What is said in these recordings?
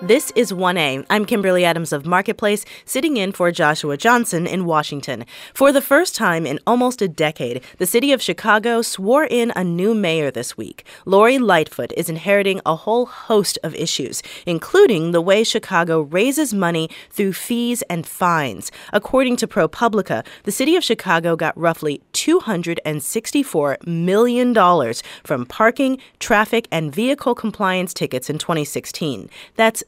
This is 1A. I'm Kimberly Adams of Marketplace, sitting in for Joshua Johnson in Washington. For the first time in almost a decade, the city of Chicago swore in a new mayor this week. Lori Lightfoot is inheriting a whole host of issues, including the way Chicago raises money through fees and fines. According to ProPublica, the city of Chicago got roughly $264 million from parking, traffic, and vehicle compliance tickets in 2016. That's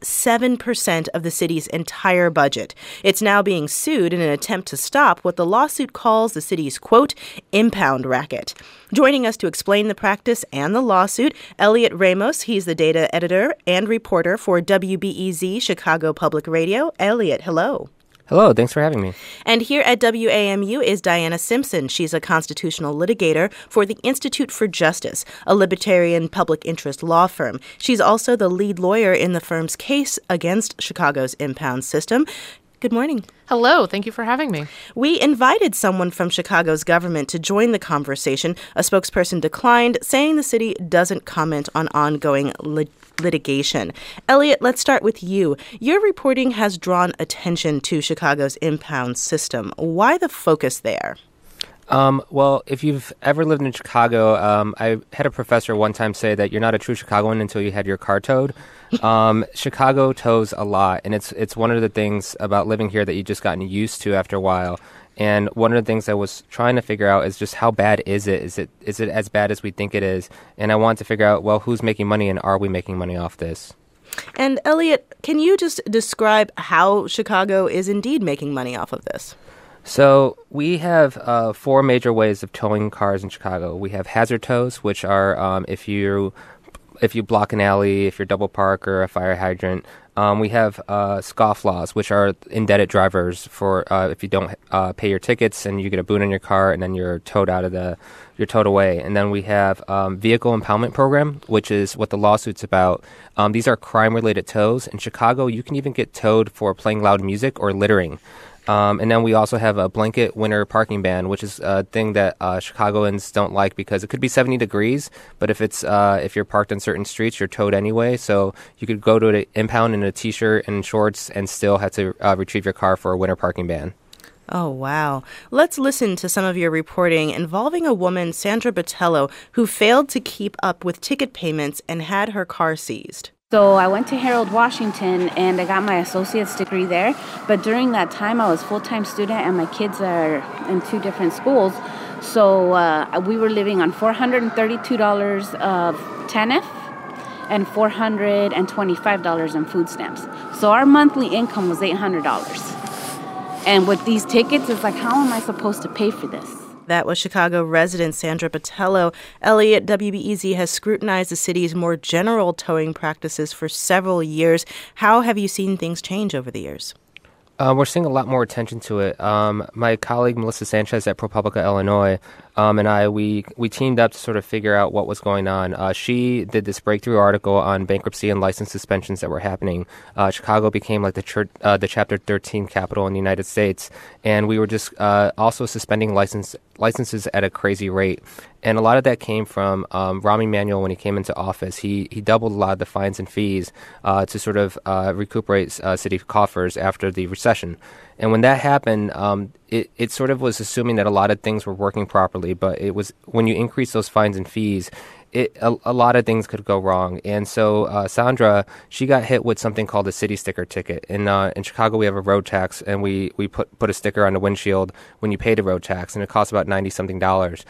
7% of the city's entire budget. It's now being sued in an attempt to stop what the lawsuit calls the city's, quote, impound racket. Joining us to explain the practice and the lawsuit, Elliot Ramos. He's the data editor and reporter for WBEZ Chicago Public Radio. Elliot, hello. Hello, thanks for having me. And here at WAMU is Diana Simpson. She's a constitutional litigator for the Institute for Justice, a libertarian public interest law firm. She's also the lead lawyer in the firm's case against Chicago's impound system. Good morning. Hello. Thank you for having me. We invited someone from Chicago's government to join the conversation. A spokesperson declined, saying the city doesn't comment on ongoing litigation. Elliot, let's start with you. Your reporting has drawn attention to Chicago's impound system. Why the focus there? Well, if you've ever lived in Chicago, I had a professor one time say that you're not a true Chicagoan until you had your car towed. Chicago tows a lot, and it's one of the things about living here that you've just gotten used to after a while. And one of the things I was trying to figure out is just how bad is it? Is it as bad as we think it is? And I want to figure out, well, who's making money, and are we making money off this? And Elliot, can you just describe how Chicago is indeed making money off of this? So we have 4 major ways of towing cars in Chicago. We have hazard tows, which are if you block an alley, if you're double park or a fire hydrant. We have scofflaws, which are indebted drivers for if you don't pay your tickets and you get a boot on your car and then you're towed away. And then we have vehicle impoundment program, which is what the lawsuit's about. These are crime-related tows. In Chicago, you can even get towed for playing loud music or littering. And then we also have a blanket winter parking ban, which is a thing that Chicagoans don't like because it could be 70 degrees, but if you're parked on certain streets, you're towed anyway. So you could go to an impound in a T-shirt and shorts and still have to retrieve your car for a winter parking ban. Oh, wow. Let's listen to some of your reporting involving a woman, Sandra Botello, who failed to keep up with ticket payments and had her car seized. So I went to Harold Washington and I got my associate's degree there. But during that time, I was a full-time student and my kids are in 2 different schools. So we were living on $432 of TANF and $425 in food stamps. So our monthly income was $800. And with these tickets, it's like, how am I supposed to pay for this? That was Chicago resident Sandra Botello. Elliot, WBEZ has scrutinized the city's more general towing practices for several years. How have you seen things change over the years? We're seeing a lot more attention to it. My colleague, Melissa Sanchez at ProPublica, Illinois, and I, we teamed up to sort of figure out what was going on. She did this breakthrough article on bankruptcy and license suspensions that were happening. Chicago became like the Chapter 13 capital in the United States, and we were just also suspending licenses at a crazy rate. And a lot of that came from Rahm Emanuel when he came into office. He doubled a lot of the fines and fees to sort of recuperate city coffers after the recession. And when that happened, it sort of was assuming that a lot of things were working properly. But it was when you increase those fines and fees, a lot of things could go wrong. And so Sandra, she got hit with something called a city sticker ticket. In Chicago, we have a road tax, and we put a sticker on the windshield when you pay the road tax, and it costs about $90-something.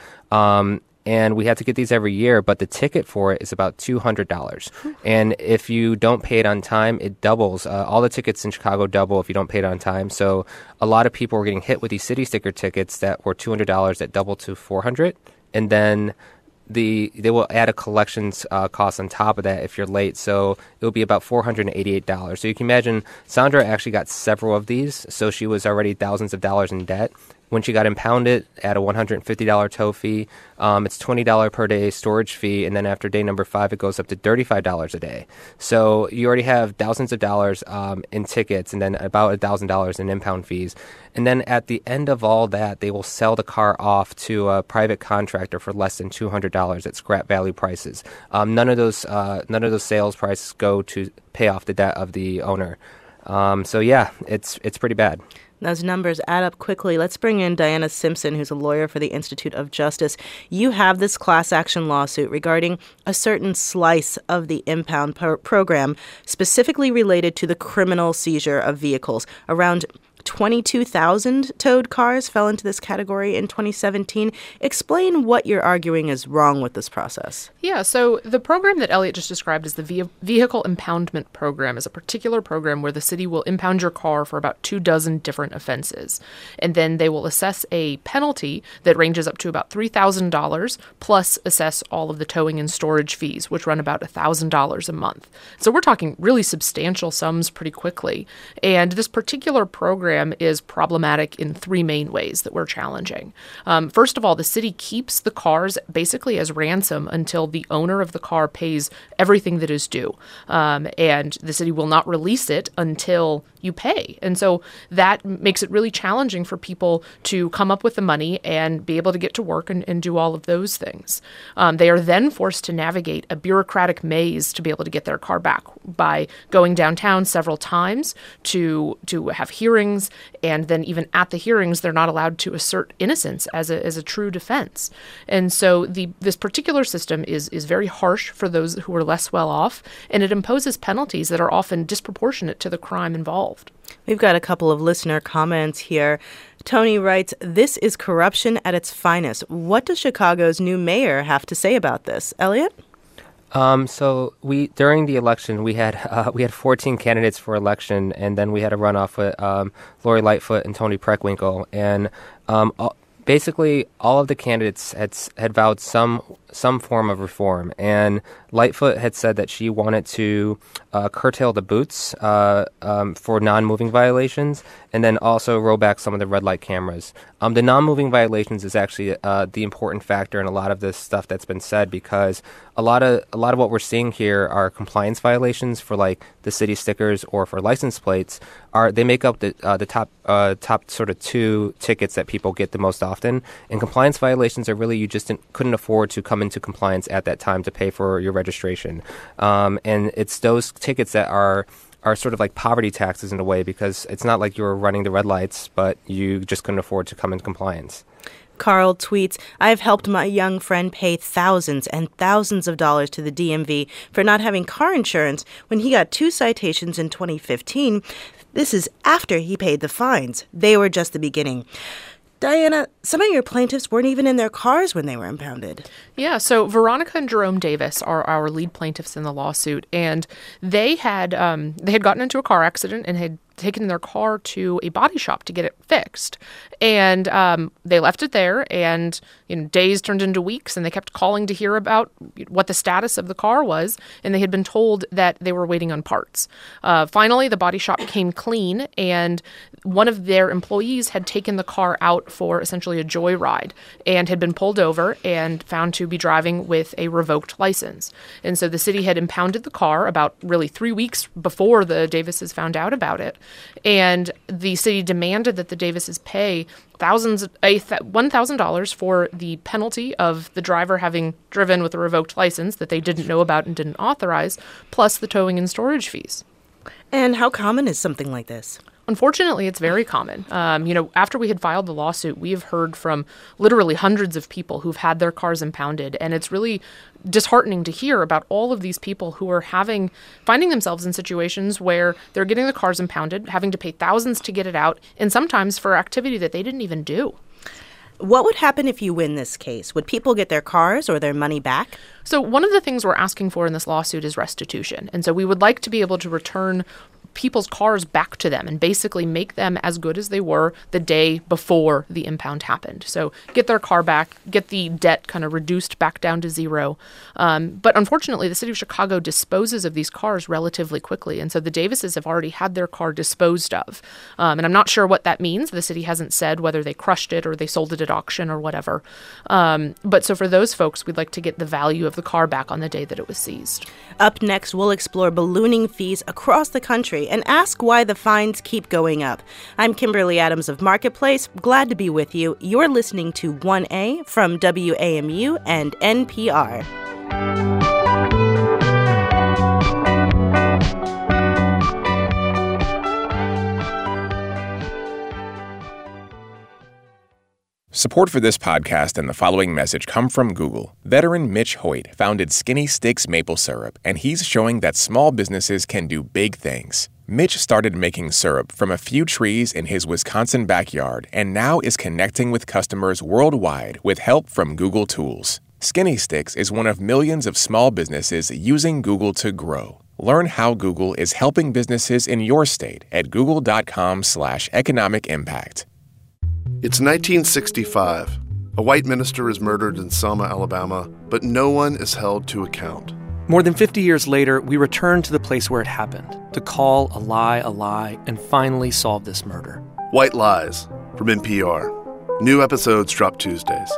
And we have to get these every year, but the ticket for it is about $200. And if you don't pay it on time, it doubles. All the tickets in Chicago double if you don't pay it on time. So a lot of people were getting hit with these city sticker tickets that were $200 that double to $400. And then they will add a collections cost on top of that if you're late. So it'll be about $488. So you can imagine Sandra actually got several of these. So she was already thousands of dollars in debt. when she got impounded at a $150 tow fee. It's $20 per day storage fee, and then after day number 5, it goes up to $35 a day. So you already have thousands of dollars in tickets, and then about $1,000 in impound fees. And then at the end of all that, they will sell the car off to a private contractor for less than $200 at scrap value prices. None of those sales prices go to pay off the debt of the owner. So yeah, it's pretty bad. Those numbers add up quickly. Let's bring in Diana Simpson, who's a lawyer for the Institute of Justice. You have this class action lawsuit regarding a certain slice of the impound program, specifically related to the criminal seizure of vehicles. Around 22,000 towed cars fell into this category in 2017. Explain what you're arguing is wrong with this process. Yeah, so the program that Elliot just described as the Vehicle Impoundment Program is a particular program where the city will impound your car for about 24 different offenses. And then they will assess a penalty that ranges up to about $3,000 plus assess all of the towing and storage fees, which run about $1,000 a month. So we're talking really substantial sums pretty quickly. And this particular program is problematic in 3 main ways that we're challenging. First of all, the city keeps the cars basically as ransom until the owner of the car pays everything that is due. And the city will not release it until you pay. And so that makes it really challenging for people to come up with the money and be able to get to work and do all of those things. They are then forced to navigate a bureaucratic maze to be able to get their car back by going downtown several times to have hearings. And then even at the hearings, they're not allowed to assert innocence as a true defense. And so this particular system is very harsh for those who are less well off, and it imposes penalties that are often disproportionate to the crime involved. We've got a couple of listener comments here. Tony writes, "This is corruption at its finest. What does Chicago's new mayor have to say about this?" Elliot? So during the election we had 14 candidates for election, and then we had a runoff with Lori Lightfoot and Tony Preckwinkle, and basically all of the candidates had vowed some form of reform, and Lightfoot had said that she wanted to curtail the boots for non-moving violations, and then also roll back some of the red light cameras. The non-moving violations is actually the important factor in a lot of this stuff that's been said, because a lot of what we're seeing here are compliance violations for like the city stickers or for license plates. They make up the top sort of 2 tickets that people get the most often, and compliance violations are really you just couldn't afford to come into compliance at that time to pay for your registration, and it's those tickets that are sort of like poverty taxes in a way, because it's not like you were running the red lights, but you just couldn't afford to come into compliance. Carl tweets, "I've helped my young friend pay thousands and thousands of dollars to the DMV for not having car insurance when he got 2 citations in 2015. This is after he paid the fines. They were just the beginning." Diana, some of your plaintiffs weren't even in their cars when they were impounded. Yeah, so Veronica and Jerome Davis are our lead plaintiffs in the lawsuit, and they had gotten into a car accident and had taken their car to a body shop to get it fixed. And they left it there, and days turned into weeks, and they kept calling to hear about what the status of the car was, and they had been told that they were waiting on parts. Finally, the body shop came clean, and one of their employees had taken the car out for essentially a joyride and had been pulled over and found to be driving with a revoked license. And so the city had impounded the car about really 3 weeks before the Davises found out about it. And the city demanded that the Davises pay $1,000 for the penalty of the driver having driven with a revoked license that they didn't know about and didn't authorize, plus the towing and storage fees. And how common is something like this? Unfortunately, it's very common. After we had filed the lawsuit, we have heard from literally hundreds of people who've had their cars impounded, and it's really disheartening to hear about all of these people who are finding themselves in situations where they're getting the cars impounded, having to pay thousands to get it out, and sometimes for activity that they didn't even do. What would happen if you win this case? Would people get their cars or their money back? So one of the things we're asking for in this lawsuit is restitution. And so we would like to be able to return people's cars back to them and basically make them as good as they were the day before the impound happened. So get their car back, get the debt kind of reduced back down to zero. But unfortunately, the city of Chicago disposes of these cars relatively quickly. And so the Davises have already had their car disposed of. And I'm not sure what that means. The city hasn't said whether they crushed it or they sold it at auction or whatever. But so for those folks, we'd like to get the value of the car back on the day that it was seized. Up next, we'll explore ballooning fees across the country and ask why the fines keep going up. I'm Kimberly Adams of Marketplace. Glad to be with you. You're listening to 1A from WAMU and NPR. Support for this podcast and the following message come from Google. Veteran Mitch Hoyt founded Skinny Sticks Maple Syrup, and he's showing that small businesses can do big things. Mitch started making syrup from a few trees in his Wisconsin backyard and now is connecting with customers worldwide with help from Google Tools. Skinny Sticks is one of millions of small businesses using Google to grow. Learn how Google is helping businesses in your state at google.com/economic impact. It's 1965. A white minister is murdered in Selma, Alabama, but no one is held to account. More than 50 years later, we return to the place where it happened to call a lie, and finally solve this murder. White Lies from NPR. New episodes drop Tuesdays.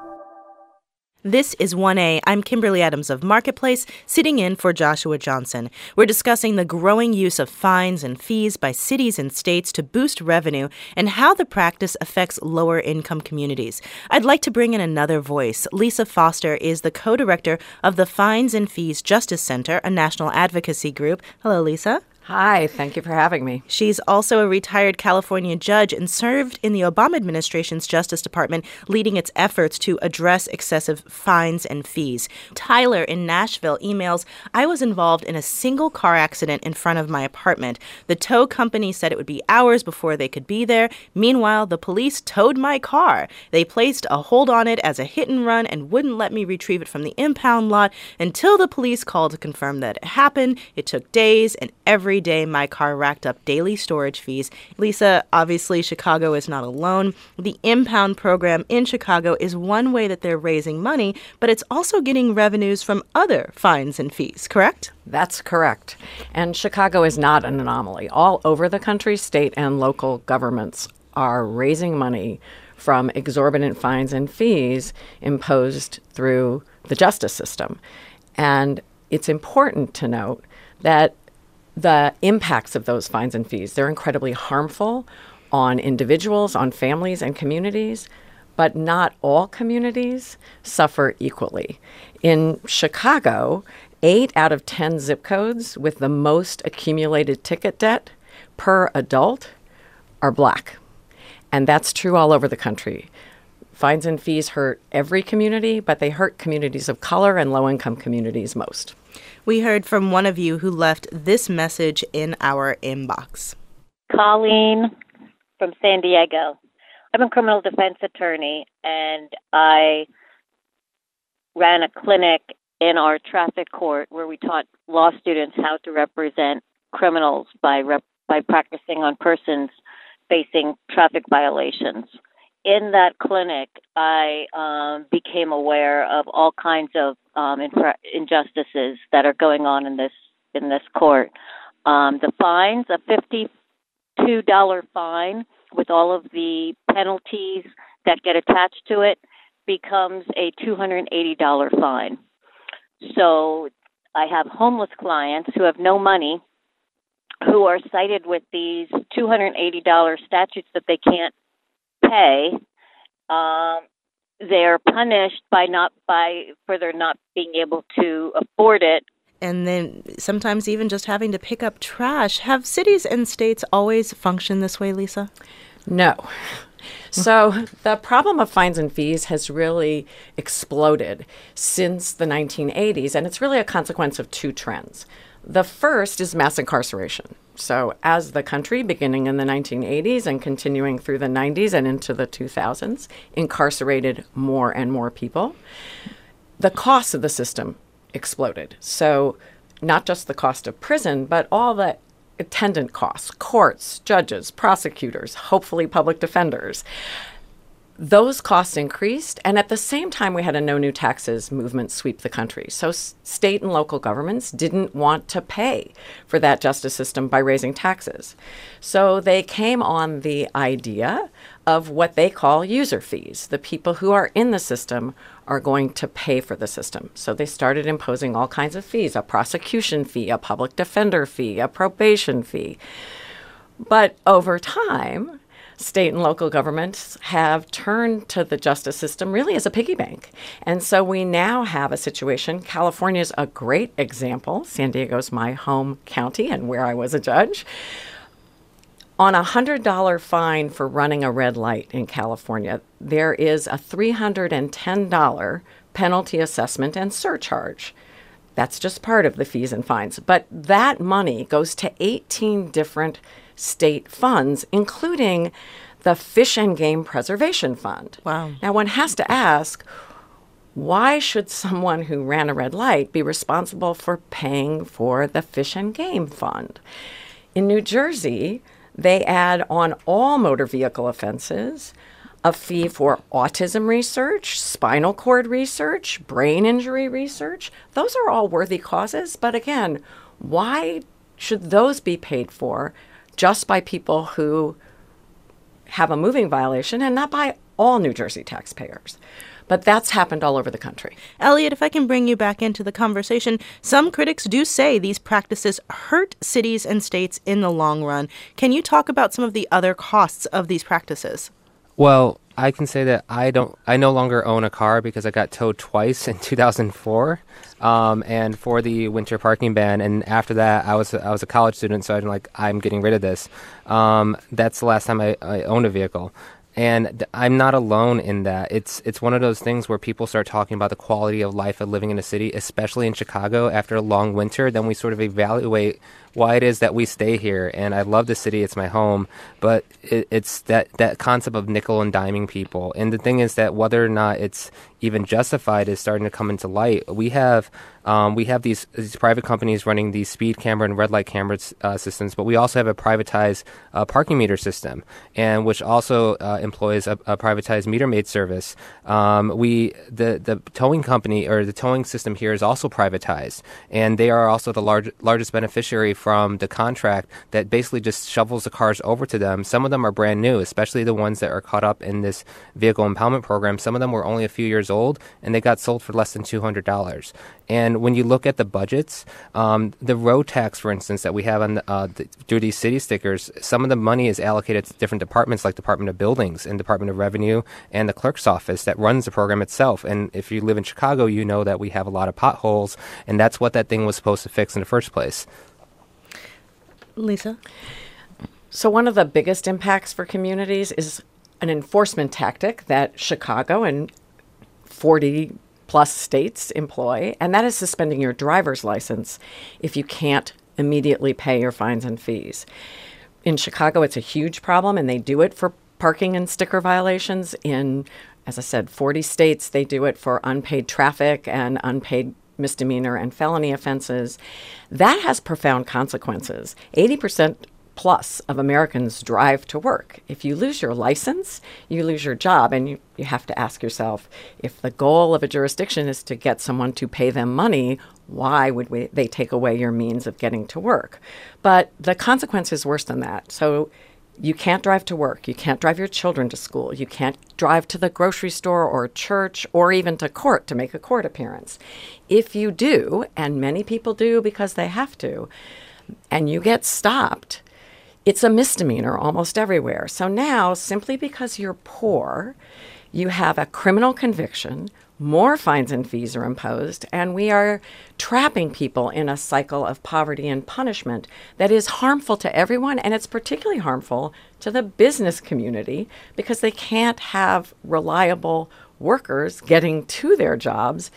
This is 1A. I'm Kimberly Adams of Marketplace, sitting in for Joshua Johnson. We're discussing the growing use of fines and fees by cities and states to boost revenue and how the practice affects lower-income communities. I'd like to bring in another voice. Lisa Foster is the co-director of the Fines and Fees Justice Center, a national advocacy group. Hello, Lisa. Hi, thank you for having me. She's also a retired California judge and served in the Obama administration's Justice Department, leading its efforts to address excessive fines and fees. Tyler in Nashville emails, I was involved in a single car accident in front of my apartment. The tow company said it would be hours before they could be there. Meanwhile, the police towed my car. They placed a hold on it as a hit and run and wouldn't let me retrieve it from the impound lot until the police called to confirm that it happened. It took days, and every day my car racked up daily storage fees. Lisa, obviously Chicago is not alone. The impound program in Chicago is one way that they're raising money, but it's also getting revenues from other fines and fees, correct? That's correct. And Chicago is not an anomaly. All over the country, state and local governments are raising money from exorbitant fines and fees imposed through the justice system. And it's important to note that the impacts of those fines and fees, they're incredibly harmful on individuals, on families and communities, but not all communities suffer equally. In Chicago, 8 out of 10 zip codes with the most accumulated ticket debt per adult are Black. And that's true all over the country. Fines and fees hurt every community, but they hurt communities of color and low-income communities most. We heard from one of you who left this message in our inbox. Colleen from San Diego. I'm a criminal defense attorney, and I ran a clinic in our traffic court where we taught law students how to represent criminals by practicing on persons facing traffic violations. In that clinic, I became aware of all kinds of injustices that are going on in this court. The fines, a $52 fine with all of the penalties that get attached to it, becomes a $280 fine. So I have homeless clients who have no money, who are cited with these $280 statutes that they can't pay. They're punished for their not being able to afford it. And then sometimes even just having to pick up trash. Have cities and states always functioned this way, Lisa? No. So the problem of fines and fees has really exploded since the 1980s, and it's really a consequence of two trends. The first is mass incarceration. So as the country, beginning in the 1980s and continuing through the 90s and into the 2000s, incarcerated more and more people, the cost of the system exploded. So not just the cost of prison, but all the attendant costs, courts, judges, prosecutors, hopefully public defenders. Those costs increased, and at the same time, we had a no new taxes movement sweep the country. So state and local governments didn't want to pay for that justice system by raising taxes. So they came on the idea of what they call user fees. The people who are in the system are going to pay for the system. So they started imposing all kinds of fees, a prosecution fee, a public defender fee, a probation fee. But over time, state and local governments have turned to the justice system really as a piggy bank. And so we now have a situation. California's a great example. San Diego's my home county and where I was a judge. On a $100 fine for running a red light in California, there is a $310 penalty assessment and surcharge. That's just part of the fees and fines. But that money goes to 18 different state funds, including the Fish and Game Preservation Fund. Wow. Now, one has to ask, why should someone who ran a red light be responsible for paying for the Fish and Game Fund? In New Jersey, they add on all motor vehicle offenses a fee for autism research, spinal cord research, brain injury research. Those are all worthy causes. But again, why should those be paid for just by people who have a moving violation and not by all New Jersey taxpayers? But that's happened all over the country. Elliot, if I can bring you back into the conversation, some critics do say these practices hurt cities and states in the long run. Can you talk about some of the other costs of these practices? Well, I can say that I no longer own a car because I got towed twice in 2004, and for the winter parking ban. And after that, I was a college student, so I'm getting rid of this. That's the last time I owned a vehicle. And I'm not alone in that. It's one of those things where people start talking about the quality of life of living in a city, especially in Chicago after a long winter. Then we sort of evaluate why it is that we stay here. And I love the city. It's my home. But it's that concept of nickel and diming people. And the thing is that whether or not it's even justified is starting to come into light. We have these private companies running these speed camera and red light camera systems, but we also have a privatized parking meter system, and which also employs a privatized meter maid service. The towing company or the towing system here is also privatized, and they are also the largest beneficiary from the contract that basically just shovels the cars over to them. Some of them are brand new, especially the ones that are caught up in this vehicle impoundment program. Some of them were only a few years old, and they got sold for less than $200. And when you look at the budgets, the road tax, for instance, that we have on through these city stickers, some of the money is allocated to different departments like Department of Buildings and Department of Revenue and the clerk's office that runs the program itself. And if you live in Chicago, you know that we have a lot of potholes, and that's what that thing was supposed to fix in the first place. Lisa? So one of the biggest impacts for communities is an enforcement tactic that Chicago and 40 plus states employ, and that is suspending your driver's license if you can't immediately pay your fines and fees. In Chicago, it's a huge problem, and they do it for parking and sticker violations. In, as I said, 40 states, they do it for unpaid traffic and unpaid misdemeanor and felony offenses. That has profound consequences. 80% plus of Americans drive to work. If you lose your license, you lose your job. And you have to ask yourself, if the goal of a jurisdiction is to get someone to pay them money, why would they take away your means of getting to work? But the consequence is worse than that. So you can't drive to work. You can't drive your children to school. You can't drive to the grocery store or church or even to court to make a court appearance. If you do, and many people do because they have to, and you get stopped, it's a misdemeanor almost everywhere. So now, simply because you're poor, you have a criminal conviction, more fines and fees are imposed, and we are trapping people in a cycle of poverty and punishment that is harmful to everyone, and it's particularly harmful to the business community because they can't have reliable workers getting to their jobs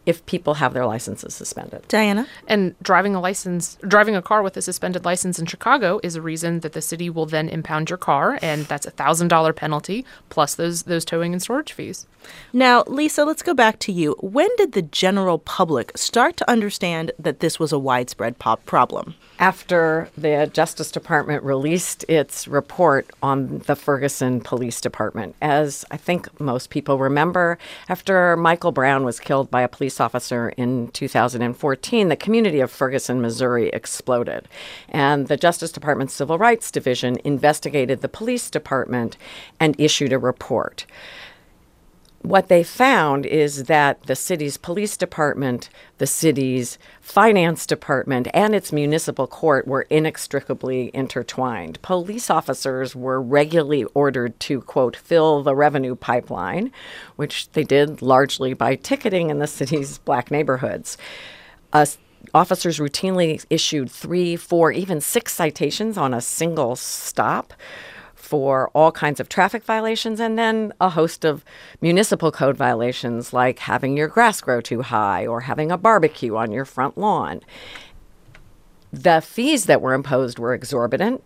if people have their licenses suspended. Diana? And driving a car with a suspended license in Chicago is a reason that the city will then impound your car, and that's a $1,000 penalty plus those towing and storage fees. Now, Lisa, let's go back to you. When did the general public start to understand that this was a widespread problem? After the Justice Department released its report on the Ferguson Police Department. As I think most people remember, after Michael Brown was killed by a police officer in 2014, the community of Ferguson, Missouri exploded. And the Justice Department's Civil Rights Division investigated the police department and issued a report. What they found is that the city's police department, the city's finance department, and its municipal court were inextricably intertwined. Police officers were regularly ordered to, quote, fill the revenue pipeline, which they did largely by ticketing in the city's black neighborhoods. Officers routinely issued 3, 4, even 6 citations on a single stop for all kinds of traffic violations, and then a host of municipal code violations like having your grass grow too high or having a barbecue on your front lawn. The fees that were imposed were exorbitant.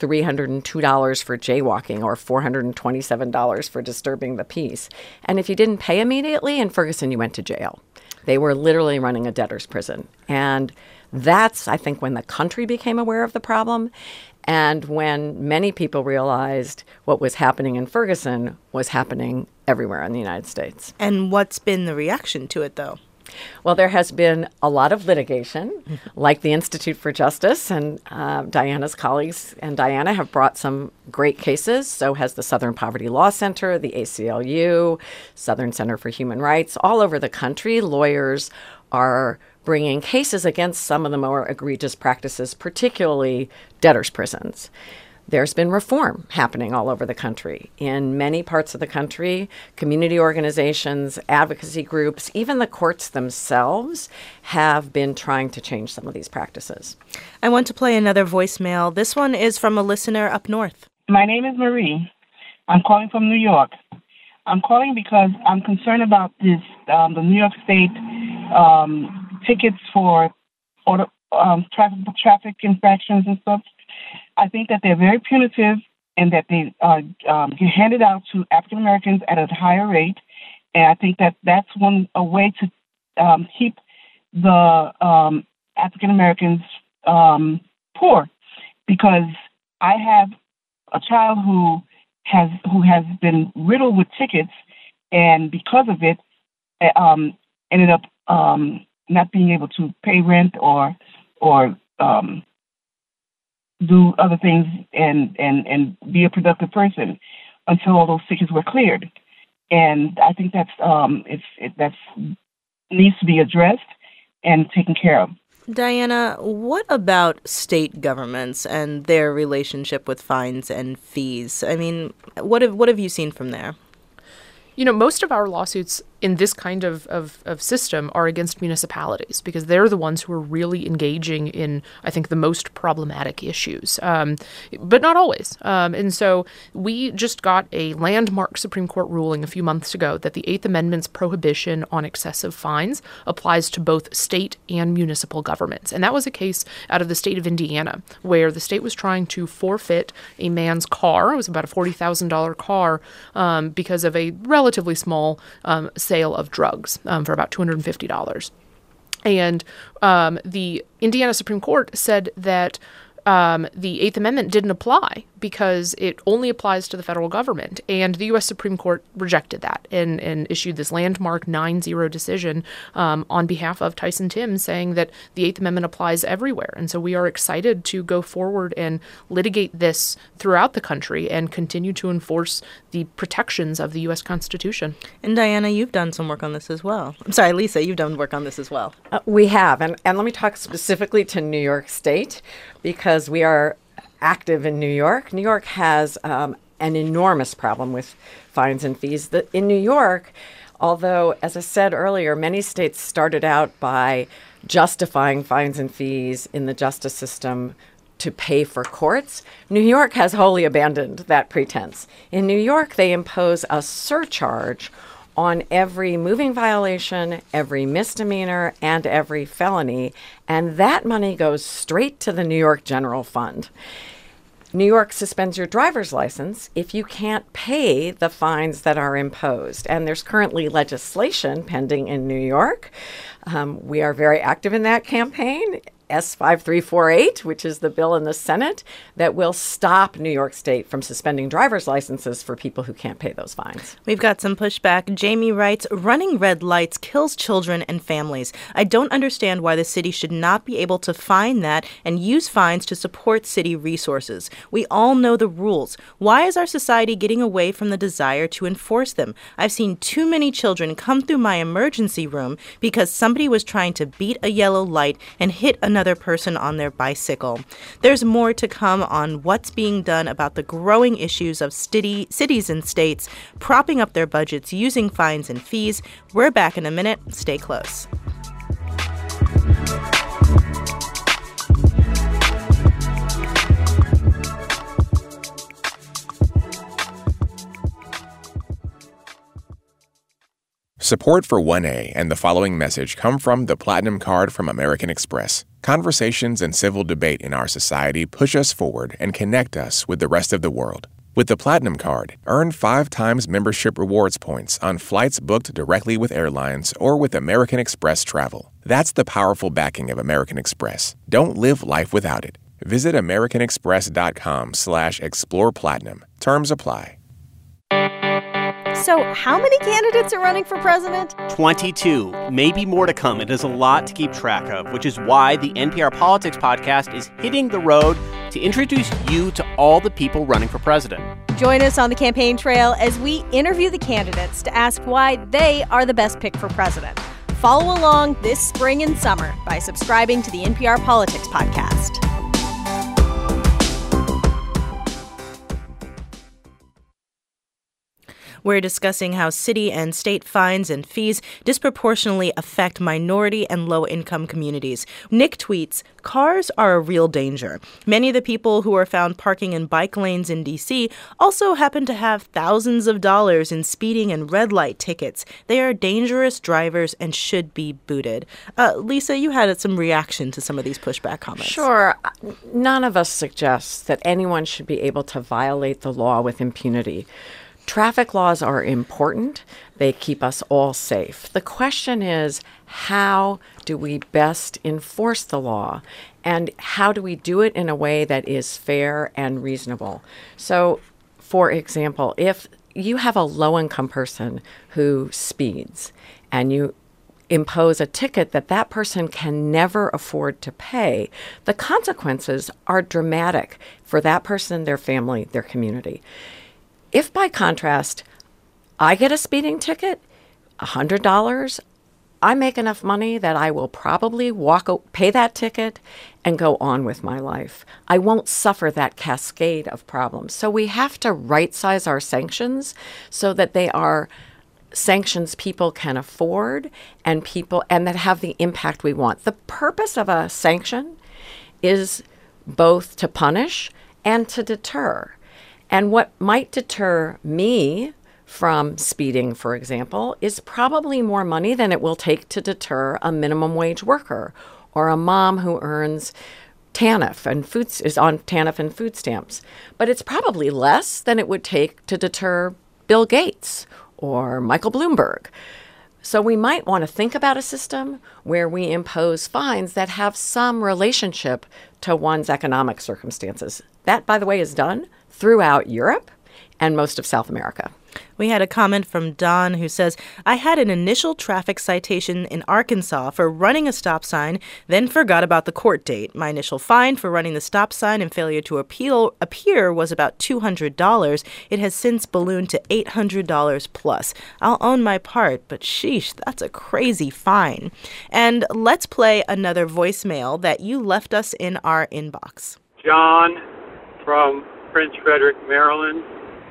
$302 for jaywalking or $427 for disturbing the peace. And if you didn't pay immediately in Ferguson, you went to jail. They were literally running a debtor's prison. And that's, I think, when the country became aware of the problem. And when many people realized what was happening in Ferguson was happening everywhere in the United States. And what's been the reaction to it, though? Well, there has been a lot of litigation, like the Institute for Justice, and Diana's colleagues and Diana have brought some great cases. So has the Southern Poverty Law Center, the ACLU, Southern Center for Human Rights. All over the country, lawyers are bringing cases against some of the more egregious practices, particularly debtors' prisons. There's been reform happening all over the country. In many parts of the country, community organizations, advocacy groups, even the courts themselves have been trying to change some of these practices. I want to play another voicemail. This one is from a listener up north. My name is Marie. I'm calling from New York. I'm calling because I'm concerned about this, the New York State tickets for traffic infractions and stuff. I think that they're very punitive and that they get handed out to African Americans at a higher rate. And I think that that's a way to keep the African Americans poor, because I have a child who has been riddled with tickets, and because of it, ended up not being able to pay rent or do other things and be a productive person until all those tickets were cleared. And I think that's needs to be addressed and taken care of. Diana, what about state governments and their relationship with fines and fees? I mean, what have you seen from there? You know, most of our lawsuits in this kind of system are against municipalities because they're the ones who are really engaging in, I think, the most problematic issues, but not always. And so we just got a landmark Supreme Court ruling a few months ago that the Eighth Amendment's prohibition on excessive fines applies to both state and municipal governments. And that was a case out of the state of Indiana where the state was trying to forfeit a man's car. It was about a $40,000 car because of a relatively small sale of drugs for about $250. And the Indiana Supreme Court said that the Eighth Amendment didn't apply because it only applies to the federal government. And the U.S. Supreme Court rejected that and issued this landmark 9-0 decision on behalf of Tyson Timbs, saying that the Eighth Amendment applies everywhere. And so we are excited to go forward and litigate this throughout the country and continue to enforce the protections of the U.S. Constitution. And Diana, you've done some work on this as well. I'm sorry, Lisa, you've done work on this as well. We have. And let me talk specifically to New York State because we are active in New York. New York has an enormous problem with fines and fees. In New York, although, as I said earlier, many states started out by justifying fines and fees in the justice system to pay for courts, New York has wholly abandoned that pretense. In New York, they impose a surcharge on every moving violation, every misdemeanor, and every felony, and that money goes straight to the New York General Fund. New York suspends your driver's license if you can't pay the fines that are imposed. And there's currently legislation pending in New York. We are very active in that campaign. S5348, which is the bill in the Senate that will stop New York State from suspending driver's licenses for people who can't pay those fines. We've got some pushback. Jamie writes, running red lights kills children and families. I don't understand why the city should not be able to fine that and use fines to support city resources. We all know the rules. Why is our society getting away from the desire to enforce them? I've seen too many children come through my emergency room because somebody was trying to beat a yellow light and hit another person on their bicycle. There's more to come on what's being done about the growing issues of cities and states propping up their budgets using fines and fees. We're back in a minute. Stay close. Support for 1A and the following message come from the Platinum Card from American Express. Conversations and civil debate in our society push us forward and connect us with the rest of the world. With the Platinum Card, earn 5 times membership rewards points on flights booked directly with airlines or with American Express Travel. That's the powerful backing of American Express. Don't live life without it. Visit americanexpress.com/exploreplatinum. Terms apply. So, how many candidates are running for president? 22. Maybe more to come. It is a lot to keep track of, which is why the NPR Politics podcast is hitting the road to introduce you to all the people running for president. Join us on the campaign trail as we interview the candidates to ask why they are the best pick for president. Follow along this spring and summer by subscribing to the NPR Politics podcast. We're discussing how city and state fines and fees disproportionately affect minority and low-income communities. Nick tweets, cars are a real danger. Many of the people who are found parking in bike lanes in D.C. also happen to have thousands of dollars in speeding and red light tickets. They are dangerous drivers and should be booted. Lisa, you had some reaction to some of these pushback comments. Sure. None of us suggests that anyone should be able to violate the law with impunity. Traffic laws are important. They keep us all safe. The question is, how do we best enforce the law? And how do we do it in a way that is fair and reasonable? So, for example, if you have a low-income person who speeds and you impose a ticket that person can never afford to pay, the consequences are dramatic for that person, their family, their community. If, by contrast, I get a speeding ticket, $100, I make enough money that I will probably pay that ticket and go on with my life. I won't suffer that cascade of problems. So we have to right-size our sanctions so that they are sanctions people can afford and that have the impact we want. The purpose of a sanction is both to punish and to deter. And what might deter me from speeding, for example, is probably more money than it will take to deter a minimum wage worker or a mom who earns TANF and is on TANF and food stamps. But it's probably less than it would take to deter Bill Gates or Michael Bloomberg. So we might want to think about a system where we impose fines that have some relationship to one's economic circumstances. That, by the way, is done throughout Europe and most of South America. We had a comment from Don who says, I had an initial traffic citation in Arkansas for running a stop sign, then forgot about the court date. My initial fine for running the stop sign and failure to appear was about $200. It has since ballooned to $800 plus. I'll own my part, but sheesh, that's a crazy fine. And let's play another voicemail that you left us in our inbox. John from Prince Frederick, Maryland,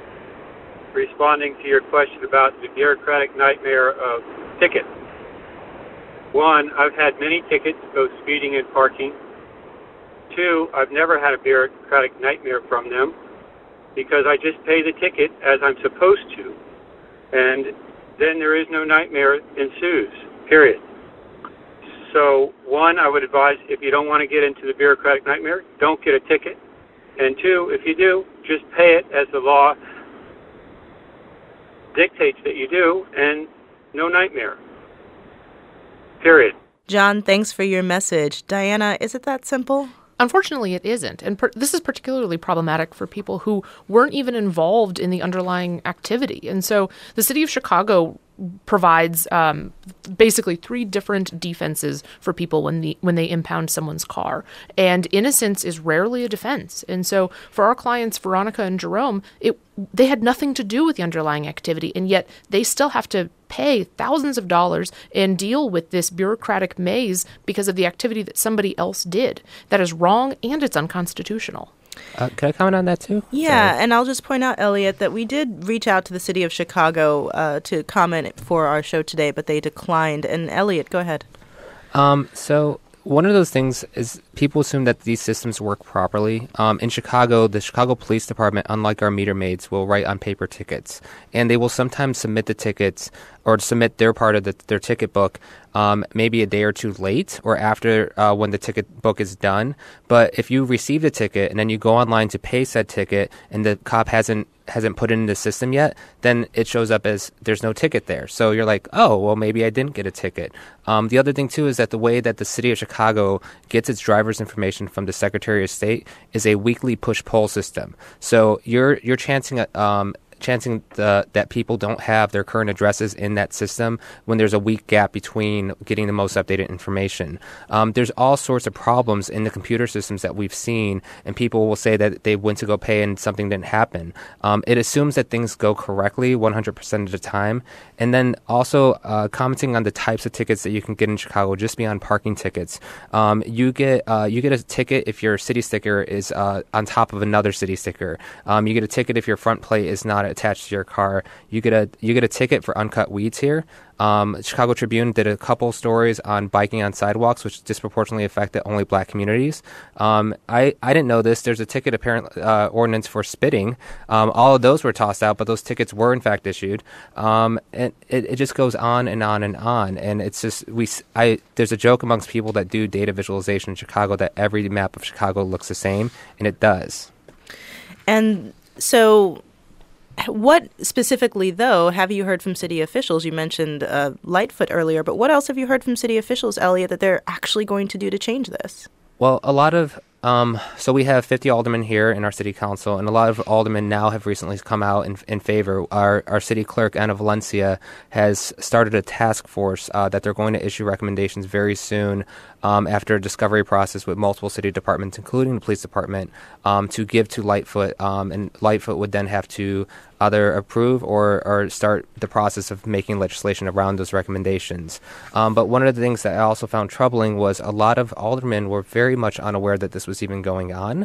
responding to your question about the bureaucratic nightmare of tickets. One, I've had many tickets, both speeding and parking. Two, I've never had a bureaucratic nightmare from them because I just pay the ticket as I'm supposed to. And then there is no nightmare ensues, period. So, one, I would advise if you don't want to get into the bureaucratic nightmare, don't get a ticket. And two, if you do, just pay it as the law dictates that you do, and no nightmare. Period. John, thanks for your message. Diana, is it that simple? Unfortunately, it isn't. And this is particularly problematic for people who weren't even involved in the underlying activity. And so the city of Chicago provides basically 3 different defenses for people when they impound someone's car. And innocence is rarely a defense. And so for our clients, Veronica and Jerome, they had nothing to do with the underlying activity, and yet they still have to pay thousands of dollars and deal with this bureaucratic maze because of the activity that somebody else did. That is wrong, and it's unconstitutional. Can I comment on that too? Yeah, Sorry. and I'll just point out, Elliot, that we did reach out to the city of Chicago to comment for our show today, but they declined. And Elliot, go ahead. So one of those things is people assume that these systems work properly. In Chicago, the Chicago Police Department, unlike our meter maids, will write on paper tickets. And they will sometimes submit the tickets or submit their part of their ticket book maybe a day or two late or after when the ticket book is done. But if you receive the ticket and then you go online to pay said ticket and the cop hasn't put it in the system yet, then it shows up as there's no ticket there. So you're like, oh, well, maybe I didn't get a ticket. The other thing, too, is that the way that the city of Chicago gets its driver's information from the Secretary of State is a weekly push-pull system. So you're chancing that people don't have their current addresses in that system when there's a week gap between getting the most updated information. There's all sorts of problems in the computer systems that we've seen, and people will say that they went to go pay and something didn't happen. It assumes that things go correctly 100% of the time. And then also commenting on the types of tickets that you can get in Chicago, just beyond parking tickets. You get a ticket if your city sticker is on top of another city sticker. You get a ticket if your front plate is not attached to your car. You get a ticket for uncut weeds here. Chicago Tribune did a couple stories on biking on sidewalks, which disproportionately affected only black communities. I didn't know this. There's a ticket ordinance for spitting. All of those were tossed out, but those tickets were in fact issued. And it just goes on and on and on. And it's just there's a joke amongst people that do data visualization in Chicago that every map of Chicago looks the same, and it does. And so, what specifically, though, have you heard from city officials? You mentioned Lightfoot earlier, but what else have you heard from city officials, Elliot, that they're actually going to do to change this? Well, a lot of so we have 50 aldermen here in our city council, and a lot of aldermen now have recently come out in favor. Our city clerk, Ana Valencia, has started a task force that they're going to issue recommendations very soon after a discovery process with multiple city departments, including the police department, to give to Lightfoot, and Lightfoot would then have to either approve or start the process of making legislation around those recommendations. But one of the things that I also found troubling was a lot of aldermen were very much unaware that this was even going on.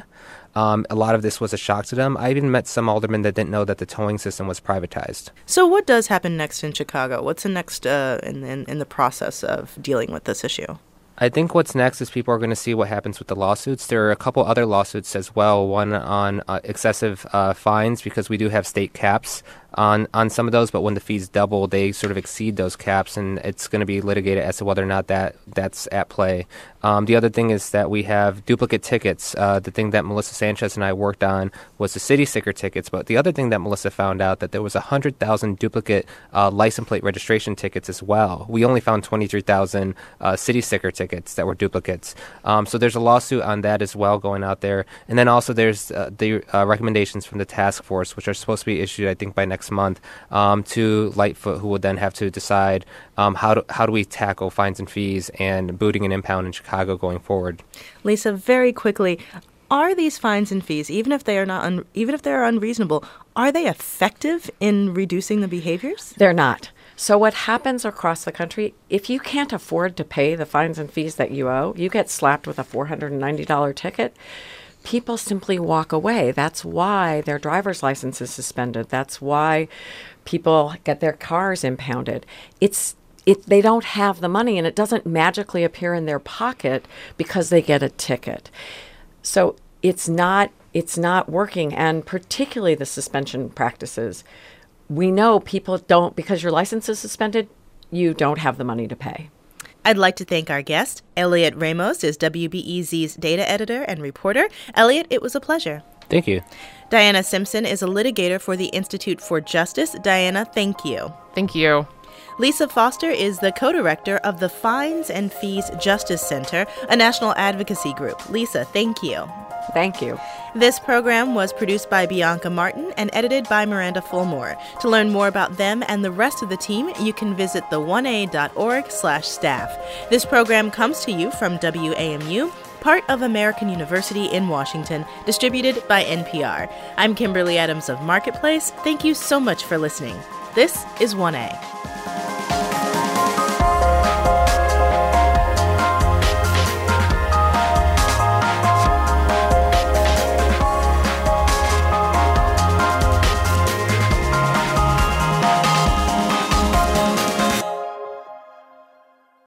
A lot of this was a shock to them. I even met some aldermen that didn't know that the towing system was privatized. So what does happen next in Chicago? What's the next in the process of dealing with this issue? I think what's next is people are going to see what happens with the lawsuits. There are a couple other lawsuits as well, one on excessive fines, because we do have state caps on some of those, but when the fees double, they sort of exceed those caps, and it's going to be litigated as to whether or not that's at play. The other thing is that we have duplicate tickets. The thing that Melissa Sanchez and I worked on was the city sticker tickets, but the other thing that Melissa found out that there was 100,000 duplicate license plate registration tickets as well. We only found 23,000 city sticker tickets that were duplicates. So there's a lawsuit on that as well going out there. And then also there's the recommendations from the task force, which are supposed to be issued, I think, by next month to Lightfoot, who will then have to decide how do we tackle fines and fees and booting and impound in Chicago going forward. Lisa, very quickly, are these fines and fees, even if they are unreasonable, are they effective in reducing the behaviors? They're not. So what happens across the country, if you can't afford to pay the fines and fees that you owe, you get slapped with a $490 ticket. People simply walk away. That's why their driver's license is suspended. That's why people get their cars impounded. They don't have the money, and it doesn't magically appear in their pocket because they get a ticket. So it's not working, and particularly the suspension practices. we know people don't, because your license is suspended, you don't have the money to pay. I'd like to thank our guest. Elliot Ramos is WBEZ's data editor and reporter. Elliot, it was a pleasure. Thank you. Diana Simpson is a litigator for the Institute for Justice. Diana, thank you. Thank you. Lisa Foster is the co-director of the Fines and Fees Justice Center, a national advocacy group. Lisa, thank you. Thank you. This program was produced by Bianca Martin and edited by Miranda Fulmore. To learn more about them and the rest of the team, you can visit the1a.org/staff. This program comes to you from WAMU, part of American University in Washington, distributed by NPR. I'm Kimberly Adams of Marketplace. Thank you so much for listening. This is 1A.